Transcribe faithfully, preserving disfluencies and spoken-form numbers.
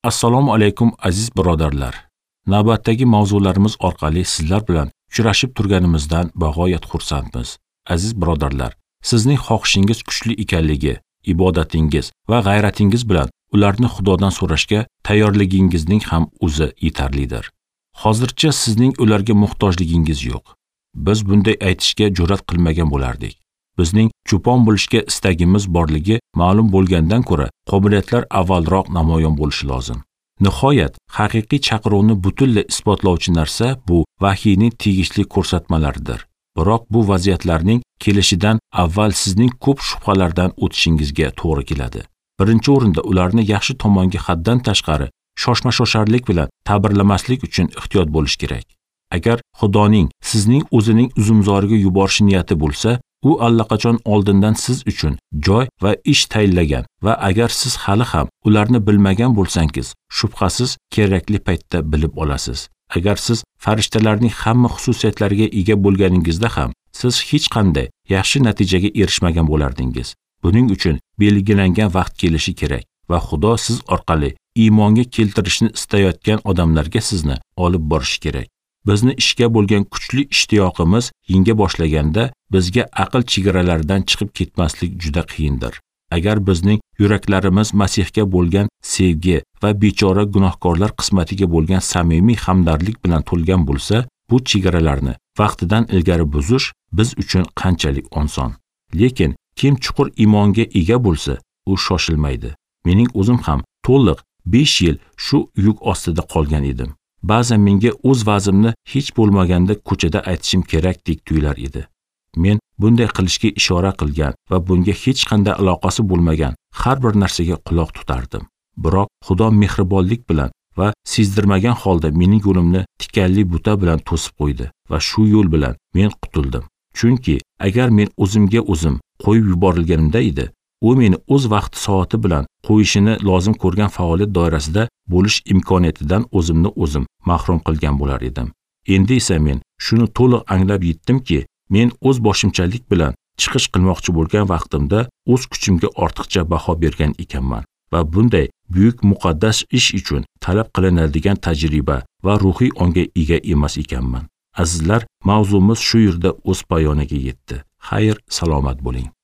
Assalomu alaykum aziz birodarlar. Navbatdagi mavzularimiz orqali sizlar bilan uchrashib turganimizdan bag'oyat xursandmiz. Aziz birodarlar, sizning xohishingiz kuchli ekanligi, ibodatingiz va g'ayratingiz bilan ularni Xudodan so'rashga tayyorligingizning ham o'zi yetarlidir. Hozircha sizning ularga muhtojligingiz yo'q. Biz bunday aytishga jur'at qilmagan bo'lardik. Bizning cho'pon bo'lishga istagimiz borligi ma'lum bo'lgandan ko'ra, qobiliyatlar avvalroq namoyon bo'lishi lozim. Nihoyat, haqiqiy chaqiruvni butunlay isbotlovchi narsa bu vahiyning tegishli ko'rsatmalaridir. Biroq bu vaziyatlarning kelishidan avval sizning ko'p shubhalardan o'tishingizga to'g'ri keladi. Birinchi o'rinda ularni yaxshi tomonga haddan tashqari shoshma-shosharlik bilan ta'birlamaslik uchun ehtiyot bo'lish kerak. Agar Xudoning sizning o'zining uzumzoriga yuborish niyati bo'lsa, u allaqachon oldindan siz uchun joy va ish tayinlagan va agar siz hali ham ularni bilmagan bo'lsangiz, shubhasiz kerakli paytda bilib olasiz. Agar siz farishtalarning hamma xususiyatlariga ega bo'lganingizda ham, siz hech qanday yaxshi natijaga erishmagan bo'lardingiz. Buning uchun belgilangan vaqt kelishi kerak va Xudo siz orqali iymonga keltirishni istayotgan odamlarga sizni olib borishi kerak. Bizni ishga bo'lgan kuchli ishtiyoqimiz yenga boshlaganda bizga aql chegaralaridan chiqib ketmaslik juda qiyindir. Agar bizning yuraklarimiz Masihga bo'lgan sevgi va bechora gunohkorlar qismatiga bo'lgan samimiy hamdardlik bilan to'lgan bo'lsa, bu chegaralarni vaqtidan ilgari buzish biz uchun qanchalik oson. Lekin kim chuqur iymonga ega bo'lsa, u shoshilmaydi. Mening o'zim ham to'liq besh yil shu yuk ostida qolgan edim. Ba'zan menga o'z vazimni hech bo'lmaganda ko'chada aytishim kerakdek tuyular edi. Men bunday qilishga ishora qilgan va bunga hech qanday aloqasi bo'lmagan har bir narsaga quloq tutardim. Biroq Xudo mehribonlik bilan va sezdirmagan holda mening yo'limni tikanli buta bilan to'sib qo'ydi va shu yo'l bilan men qutuldim. Chunki agar men o'zimga o'zim qo'yib yuborilganimda edi, u meni o'z vaqti soati bilan qo'yishini lozim ko'rgan faoliyat doirasida bo'lish imkoniyatidan o'zimni o'zim mahrum qilgan bo'lar edim. Endi esa men shuni to'liq anglab yetdimki, men o'z boshimchalik bilan chiqish qilmoqchi bo'lgan vaqtimda o'z kuchimga ortiqcha baho bergan ekanman va bunday buyuk muqaddas ish uchun talab qilinadigan tajriba va ruhiy onga ega emas ekanman. Azizlar, mavzumiz shu yerda o'z poyoniga yetdi. Xayr, salomat bo'ling.